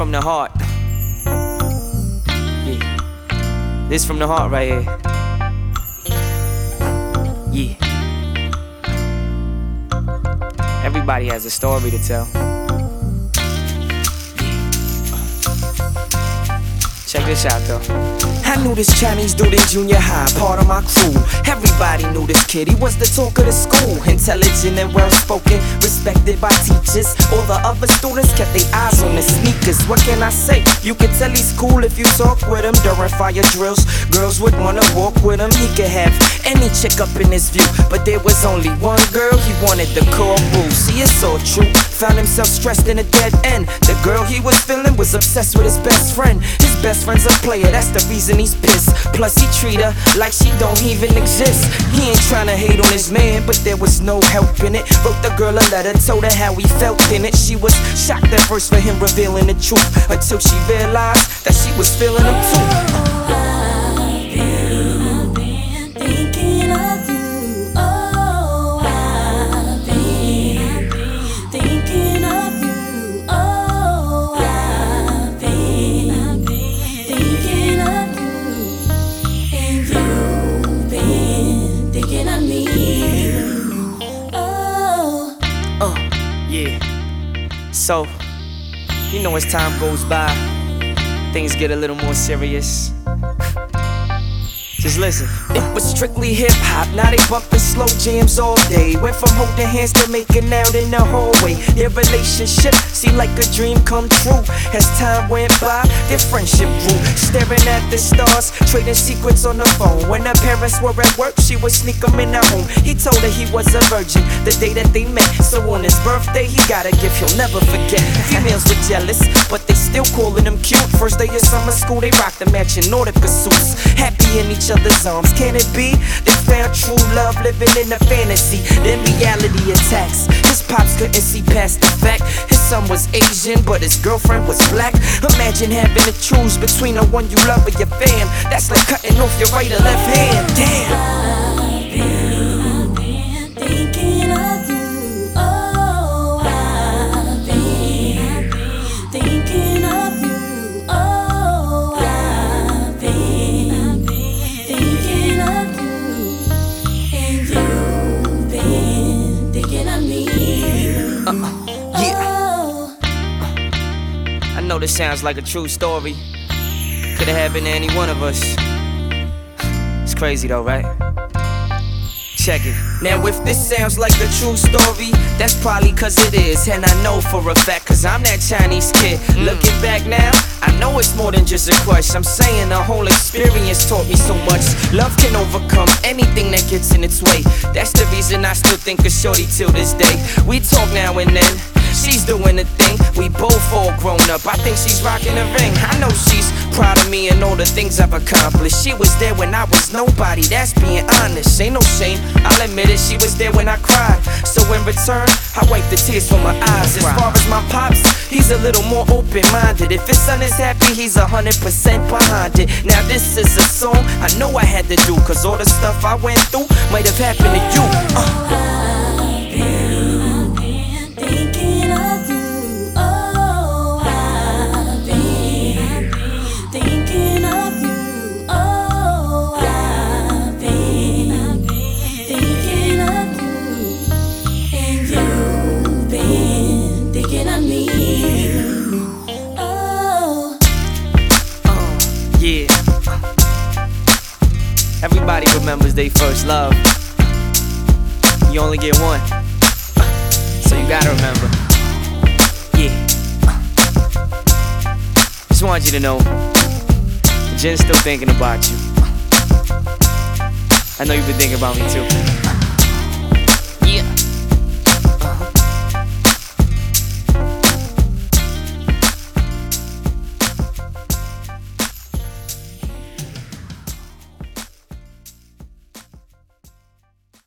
from the heart. Yeah. This from the heart right here. Yeah. Everybody has a story to tell. Check this out though. I knew this Chinese dude in junior high, part of my crew. Everybody knew this kid, he was the talk of the school. Intelligent and well-spoken, respected by teachers. All the other students kept their eyes on the sneakers. What can I say? You can tell he's cool if you talk with him during fire drills. Girls would wanna walk with him. He could have any chick up in his view, but there was only one girl he wanted to call boo. See, it's all true. Found himself stressed in a dead end. The girl he was feeling was obsessed with his best friend. His best friend's a player, that's the reason he's pissed. Plus he treat her like she don't even exist. He ain't tryna hate on his man, but there was no help in it. Wrote the girl a letter, told her how he felt in it. She was shocked at first for him revealing the truth, until she realized that she was feeling him too. So, you know, as time goes by, things get a little more serious. Just listen. It was strictly hip-hop, now they bumpin' slow jams all day. Went from holding hands to making out in the hallway. Their relationship seemed like a dream come true. As time went by, their friendship grew. Staring at the stars, trading secrets on the phone. When her parents were at work, she would sneak him in her home. He told her he was a virgin the day that they met. So on his birthday, he got a gift he'll never forget. Females were jealous, but they still calling him cute. First day of summer school, they rocked the matching Nautica suits. Happy in each other's arms, can it be? They found true love living in a fantasy. Then reality attacks. His pops couldn't see past the fact his son was Asian, but his girlfriend was black. Imagine having to choose between the one you love or your fam. That's like cutting off your right or left hand. Damn. I know this sounds like a true story. Could've happened to any one of us. It's crazy though, right? Check it. Now if this sounds like a true story, that's probably cause it is. And I know for a fact, cause I'm that Chinese kid. Looking back now, I know it's more than just a crush. I'm saying the whole experience taught me so much. Love can overcome anything that gets in its way. That's the reason I still think of shorty till this day. We talk now and then, she's doing the thing. We both all grown up, I think she's rocking a ring. I know she's proud of me and all the things I've accomplished. She was there when I was nobody, that's being honest. Ain't no shame, I'll admit it, she was there when I cried. So in return, I wipe the tears from my eyes. As far as my pops, he's a little more open-minded. If his son is happy, he's 100% behind it. Now this is a song I know I had to do, cause all the stuff I went through might have happened to you. Yeah. Everybody remembers their first love. You only get one, so you gotta remember. Yeah. Just want you to know, Jen's still thinking about you. I know you've been thinking about me too.